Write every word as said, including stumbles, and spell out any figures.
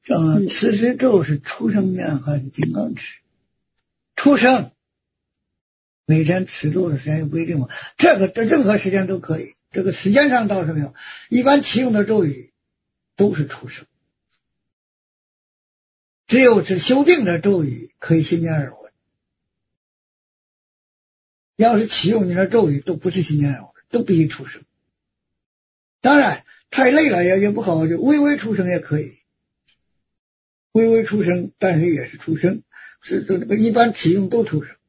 嗯，此时咒是出生年还是金刚持？出生，每天持咒的时间又不一定嘛，这个在任何时间都可以，这个时间上倒是没有。一般启用的咒语都是出生，只有是修订的咒语可以新年而闻。要是启用你的咒语都不是新年而闻，都必须出生。当然太累了也也不好，就微微出生也可以，微微出生但是也是出生，是这个一般启用都出生。